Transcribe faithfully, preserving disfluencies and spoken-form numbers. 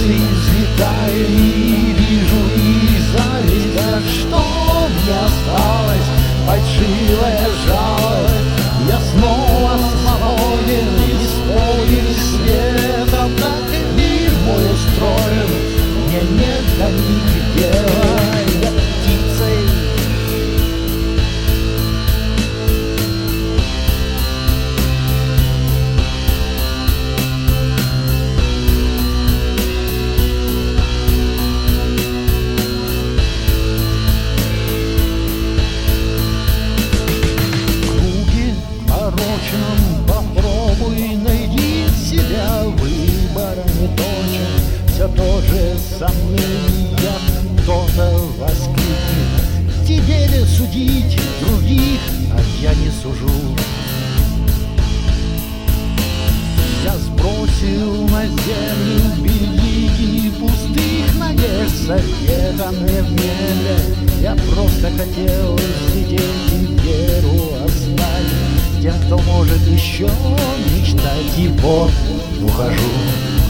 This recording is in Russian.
мысли взлетаю и вижу и зависть. А что мне осталось? Фальшивая жалость. Я снова свободен, исполнен светом. Так и мир мой устроен, мне нет до них дела. Я птицей попробуй, найди себя, выбора не точен. Все то же сомнение, кто-то воскликнет: тебе ли судить других, а я не сужу. Я сбросил на землю береги пустых надежд, совета мне в небе. Я просто хотел взлететь и веру оставить тем, кто может еще мечтать. И вот ухожу.